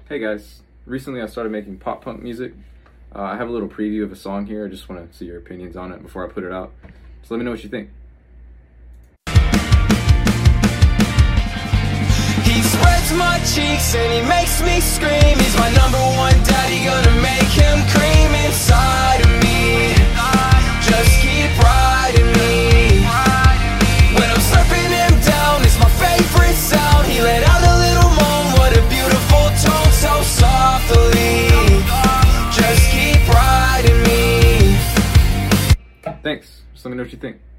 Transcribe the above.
Hey guys, recently I started making pop punk music. I have a little preview of a song here. I just want to see your opinions on it before I put it out. So let me know what you think. He spreads my cheeks and he makes me scream. He's my number one daddy, gonna make him cream inside of me. Just keep riding me. When I'm surfing him down, it's my favorite sound. He let out a little moan, what a beautiful tone, so softly. Just keep riding me. Thanks. Just let me know what you think.